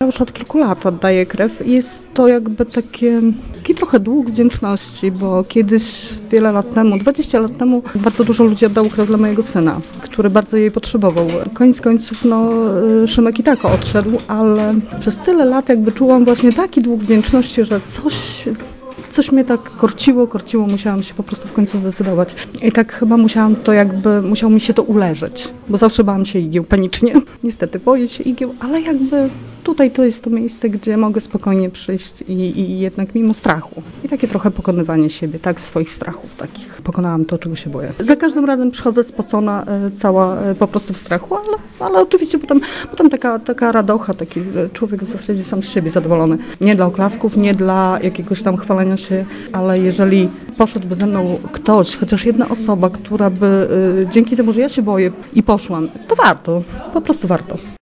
już od kilku lat oddaję krew i jest to jakby taki trochę dług wdzięczności, bo kiedyś, wiele lat temu, 20 lat temu, bardzo dużo ludzi oddało krew dla mojego syna, który bardzo jej potrzebował. Koniec końców, Szymek i tak odszedł, ale przez tyle lat jakby czułam właśnie taki dług wdzięczności, że coś mnie tak korciło, musiałam się po prostu w końcu zdecydować. I tak chyba musiało mi się to uleżeć, bo zawsze bałam się igieł panicznie. Niestety boję się igieł, ale jakby tutaj to jest to miejsce, gdzie mogę spokojnie przyjść i jednak mimo strachu. I takie trochę pokonywanie siebie, tak, swoich strachów takich. Pokonałam to, czego się boję. Za każdym razem przychodzę spocona, cała po prostu w strachu, ale oczywiście potem taka radocha, taki człowiek w zasadzie sam z siebie zadowolony. Nie dla oklasków, nie dla jakiegoś tam chwalenia się, ale jeżeli poszedłby ze mną ktoś, chociaż jedna osoba, która by dzięki temu, że ja się boję i poszłam, to warto, po prostu warto.